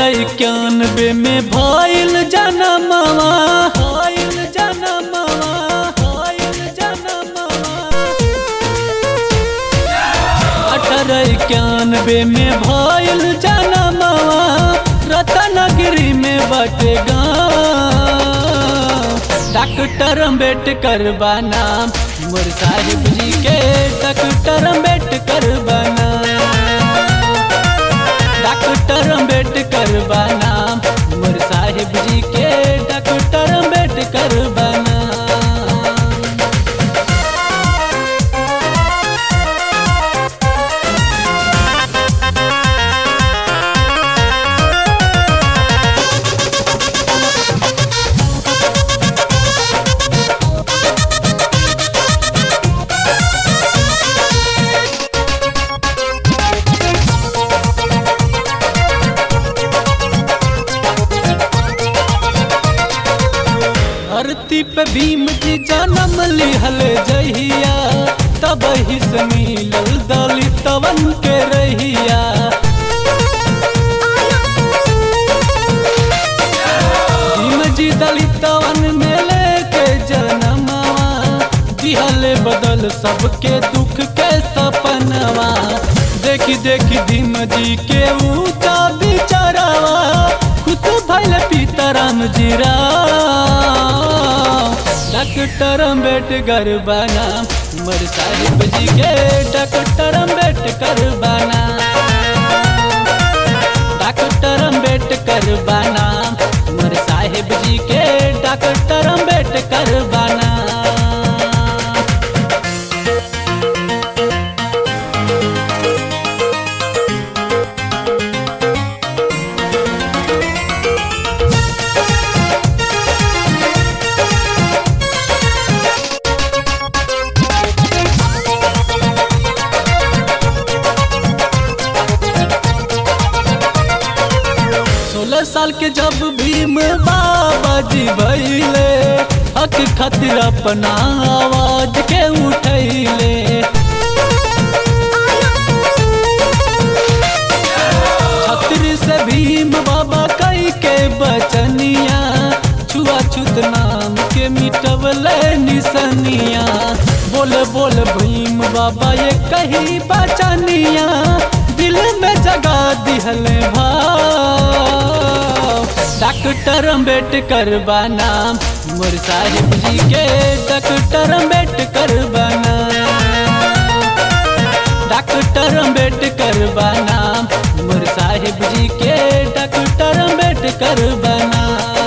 1891 में भइल जनमवा 1891 में भइल जनमवा रत्नागिरी में बटे गाँव। डॉक्टर अम्बेडकर बा नाम मोर साहिब जी के, डॉक्टर अम्बेडकर बा नाम। डॉक्टर अम्बेडकर बा नाम मोर साहिब जी के, डॉक्टर अम्बेडकर बा नाम। धरती पे भीम जी जन्म लिहल जहिया, तब ही से मिलल दलितवन के रहिया। भीम जी दलितवन में लेके जनमवा, दिहल बदल सबके दुख के सपनवा। देखी देखी भीम जी के ऊंचा बिचारावा, खुद भइल सीताराम जी राव। डॉक्टर अम्बेडकर बा नाम मोर साहिब जी के, डॉक्टर अम्बेडकर बा नाम। डॉक्टर अम्बेडकर बा नाम मोर साहिब जी के, डॉक्टर अम्बेडकर बा नाम। साल के जब भीम बाबा जी भइले, हक खातिर अपना आवाज के उठैले। छतरी से भीम बाबा कई के बचनिया, छुआछूत नाम के मिटवले निसनिया। बोल बोल भीम बाबा ये कही बचनिया, दिल में जगा दिहले भाव। डॉक्टर अम्बेडकर बा नाम मोर साहिब जी के, डॉक्टर अम्बेडकर बा नाम। डॉक्टर अम्बेडकर बा नाम मोर साहिब जी के, डॉक्टर अम्बेडकर बा नाम।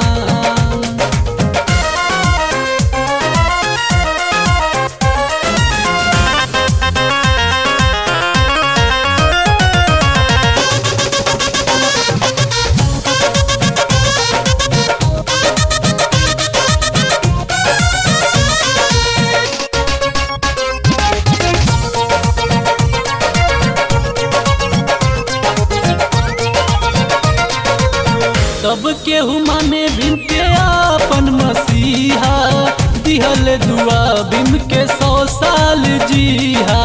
सब केहू माने भीम के आपन मसीहा, दिहल दुआ भीम के 100 साल जीहा।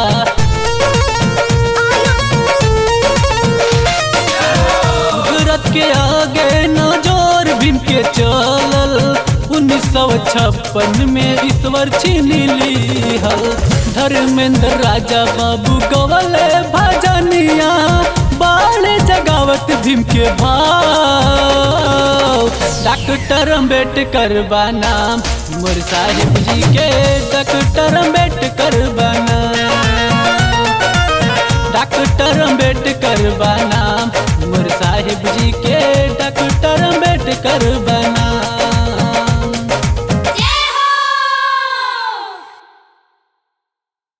कुदरत के आगे न जोर भीम के चलल, 1956 में ईश्वर छीन लिहल। धर्मेंद्र राजा बाबू गवले भजनिया, बाले जगावत भीम के भाव। डॉक्टर अम्बेडकर बा नाम मोर साहिब जी के, डॉक्टर अम्बेडकर बा नाम।